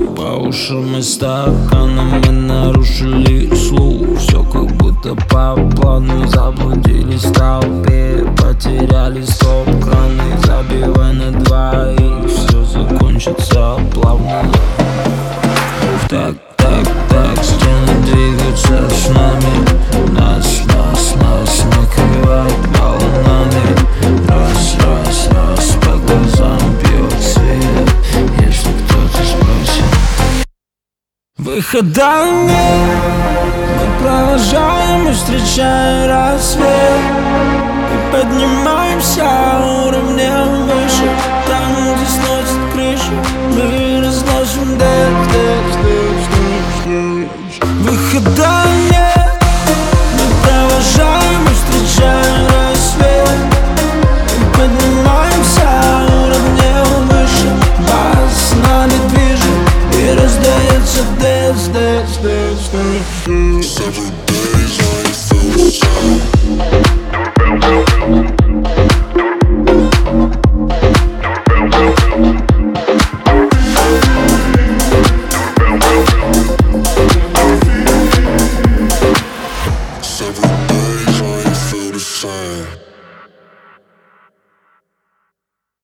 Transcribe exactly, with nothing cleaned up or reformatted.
По ушам и стаканам мы нарушили слух. Все как будто по плану, заблудились в толпе, потеряли стоп-краны. Забивай на двоих, все закончится плавно. Так, так, так, стены двигаются с нами. Нас, нас, нас накрывает волнами. Раз, раз, раз, по глазам бьет свет, если кто-то спросит. Выхода нет, мы провожаем и встречаем рассвет. И поднимаемся уровнем выше, там, где сносит крышу, мы разносим дым, дым, дым, дым. Выхода нет, мы провожаем и встречаем рассвет. И поднимаемся уровнем выше, бас с нами движет, и раздается дэнс, дэнс, дэнс, дэнс.